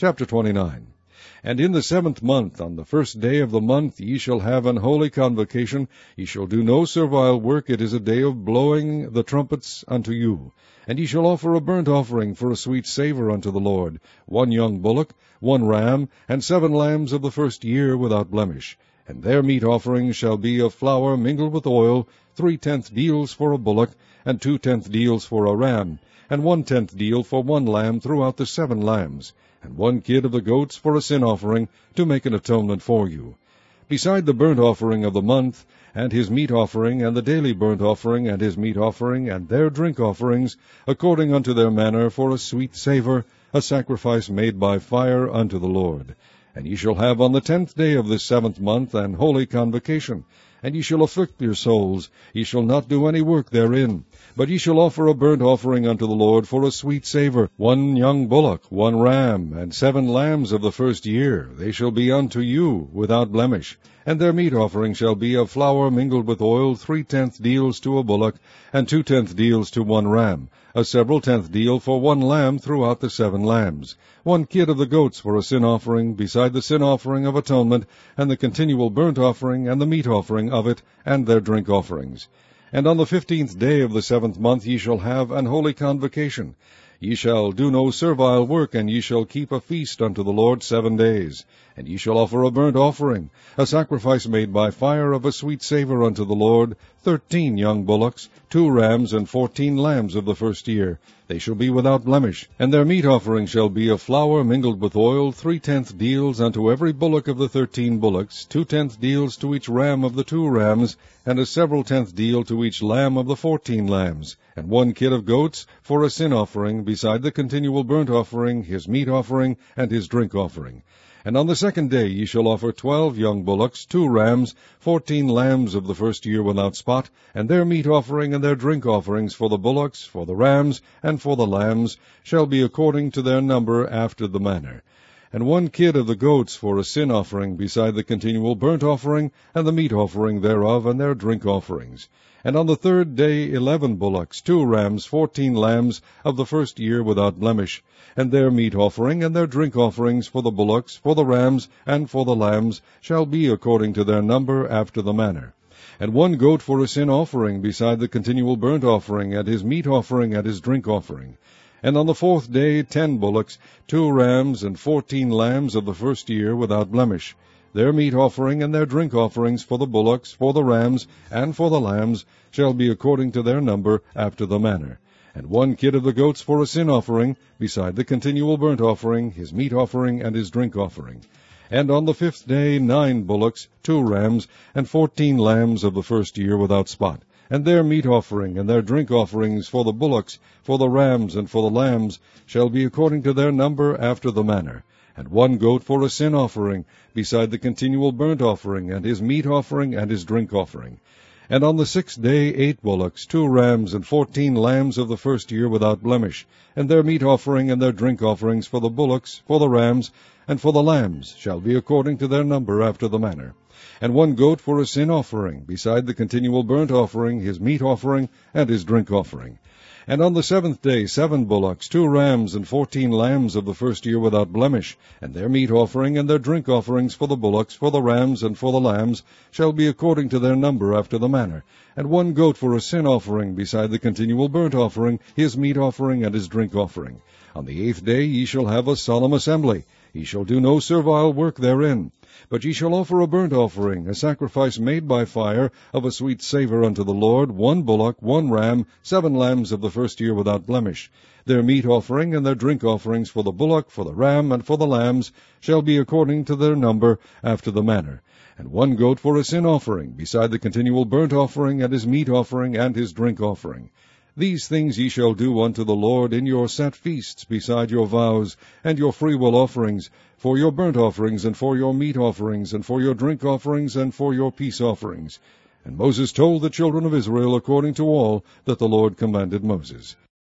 Chapter 29. And in the 7th month, on the 1st day of the month, ye shall have an holy convocation. Ye shall do no servile work. It is a day of blowing the trumpets unto you. And ye shall offer a burnt offering for a sweet savour unto the Lord, 1 young bullock, 1 ram, and 7 lambs of the first year without blemish. And their meat offerings shall be of flour mingled with oil, 3/10 deals for a bullock, and 2/10 deals for a ram, and 1/10 deal for 1 lamb throughout the 7 lambs, and 1 kid of the goats for a sin offering, to make an atonement for you. Beside the burnt offering of the month, and his meat offering, and the daily burnt offering, and his meat offering, and their drink offerings, according unto their manner, for a sweet savour, a sacrifice made by fire unto the Lord. And ye shall have on the 10th day of this 7th month an holy convocation, and ye shall afflict your souls. Ye shall not do any work therein. But ye shall offer a burnt offering unto the Lord for a sweet savour, 1 young bullock, 1 ram, and 7 lambs of the first year. They shall be unto you without blemish. And their meat offering shall be of flour mingled with oil, 3/10 deals to a bullock, and 2/10 deals to 1 ram, a several 10th deal for 1 lamb throughout the 7 lambs, 1 kid of the goats for a sin offering, beside the sin offering of atonement, and the continual burnt offering, and the meat offering of it, and their drink offerings. And on the 15th day of the 7th month ye shall have an holy convocation. Ye shall do no servile work, and ye shall keep a feast unto the Lord 7 days. And ye shall offer a burnt offering, a sacrifice made by fire of a sweet savour unto the Lord, 13 young bullocks, 2 rams, and 14 lambs of the first year. They shall be without blemish. And their meat offering shall be of flour mingled with oil, 3/10 deals unto every bullock of the 13 bullocks, 2/10 deals to each ram of the 2 rams, and a several 10th deal to each lamb of the 14 lambs, and 1 kid of goats for a sin offering, beside the continual burnt offering, his meat offering, and his drink offering. And on the 2nd day ye shall offer 12 young bullocks, 2 rams, 14 lambs of the first year without spot, and their meat offering and their drink offerings for the bullocks, for the rams, and for the lambs, shall be according to their number after the manner. And 1 kid of the goats for a sin offering, beside the continual burnt offering, and the meat offering thereof, and their drink offerings. And on the 3rd day 11 bullocks, 2 rams, 14 lambs of the first year without blemish, and their meat offering and their drink offerings for the bullocks, for the rams, and for the lambs, shall be according to their number after the manner. And 1 goat for a sin offering, beside the continual burnt offering, and his meat offering, and his drink offering. And on the 4th day 10 bullocks, 2 rams, and 14 lambs of the first year without blemish. Their meat offering and their drink offerings for the bullocks, for the rams, and for the lambs, shall be according to their number after the manner. And 1 kid of the goats for a sin offering, beside the continual burnt offering, his meat offering, and his drink offering. And on the 5th day 9 bullocks, 2 rams, and 14 lambs of the first year without spot. And their meat offering and their drink offerings for the bullocks, for the rams, and for the lambs, shall be according to their number after the manner. And 1 goat for a sin offering, beside the continual burnt offering, and his meat offering, and his drink offering. And on the 6th day 8 bullocks, 2 rams, and 14 lambs of the first year without blemish, and their meat offering and their drink offerings for the bullocks, for the rams, and for the lambs, shall be according to their number after the manner. And 1 goat for a sin offering, beside the continual burnt offering, his meat offering, and his drink offering. And on the 7th day 7 bullocks, 2 rams, and 14 lambs of the first year without blemish, and their meat offering and their drink offerings for the bullocks, for the rams, and for the lambs, shall be according to their number after the manner. And 1 goat for a sin offering, beside the continual burnt offering, his meat offering, and his drink offering. On the 8th day ye shall have a solemn assembly. Ye shall do no servile work therein. But ye shall offer a burnt offering, a sacrifice made by fire, of a sweet savour unto the Lord, 1 bullock, 1 ram, 7 lambs of the first year without blemish. Their meat offering and their drink offerings for the bullock, for the ram, and for the lambs, shall be according to their number after the manner. And 1 goat for a sin offering, beside the continual burnt offering, and his meat offering, and his drink offering. These things ye shall do unto the Lord in your set feasts, beside your vows, and your freewill offerings, for your burnt offerings, and for your meat offerings, and for your drink offerings, and for your peace offerings. And Moses told the children of Israel according to all that the Lord commanded Moses.